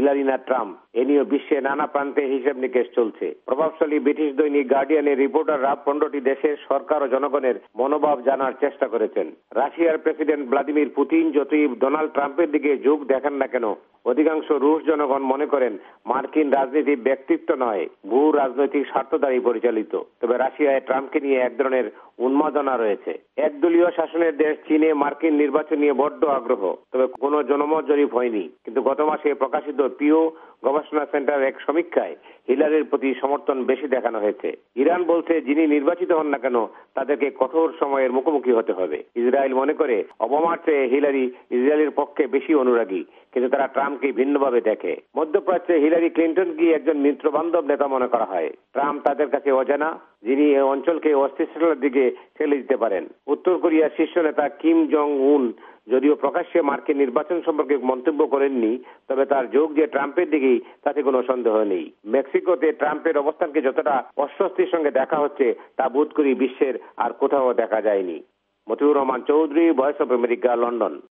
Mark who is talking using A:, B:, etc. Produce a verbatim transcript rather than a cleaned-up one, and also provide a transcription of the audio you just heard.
A: Hillary না Trump, এ নিয়ে বিশ্বে নানা প্রান্তে হিসেব নিকেশ চলছে। প্রভাবশালী ব্রিটিশ দৈনিক গার্ডিয়ানের রিপোর্টাররা পনেরোটি দেশের সরকার ও জনগণের মনোভাব জানার চেষ্টা করেছেন। রাশিয়ার প্রেসিডেন্ট ভ্লাদিমির পুতিন যতই ডোনাল্ড ট্রাম্পের দিকে ঝোঁক দেখান না কেন, অধিকাংশ রুশ জনগণ মনে করেন মার্কিন রাজনীতি ব্যক্তিত্ব নয়, ভূ রাজনৈতিক স্বার্থ দ্বারাই পরিচালিত। তবে রাশিয়ায় ট্রাম্পকে নিয়ে এক ধরনের উন্মাদনা রয়েছে। একদলীয় শাসনের দেশ চীনে মার্কিন নির্বাচন নিয়ে বড্ড আগ্রহ, তবে কোনো জনমত জরিপ হয়নি। কিন্তু গত মাসে প্রকাশিত পিও গবেষণা সেন্টারের এক সমীক্ষায় হিলারির প্রতি সমর্থন বেশি দেখানো হয়েছে। ইরান বলছে যিনি নির্বাচিত হন না কেন তাদেরকে কঠোর সময়ের মুখোমুখি হতে হবে। ইসরায়েল মনে করে ওবামার চেয়ে হিলারি ইসরায়েলের পক্ষে বেশি অনুরাগী, কিন্তু তারা ট্রাম্পকে ভিন্নভাবে দেখে। মধ্যপ্রাচ্যে হিলারি ক্লিন্টনকে একজন মিত্রবান্ধব নেতা মনে করা হয়। ট্রাম্প তাদের কাছে অজানা, যিনি এই অঞ্চলকে অস্থিতিশীলতার দিকে ঠেলে দিতে পারেন। উত্তর কোরিয়ার শীর্ষ নেতা কিম জং উন যদিও প্রকাশ্যে মার্কিন নির্বাচন সম্পর্কে মন্তব্য করেননি, তবে তার যোগ যে ট্রাম্পের দিকেই তাতে কোনো সন্দেহ নেই। মেক্সিকোতে ট্রাম্পের অবস্থানকে যতটা অস্বস্তির সঙ্গে দেখা হচ্ছে তা বোধ করি বিশ্বের আর কোথাও দেখা যায়নি। Motiur Rahman Chowdhury, voice of America, London.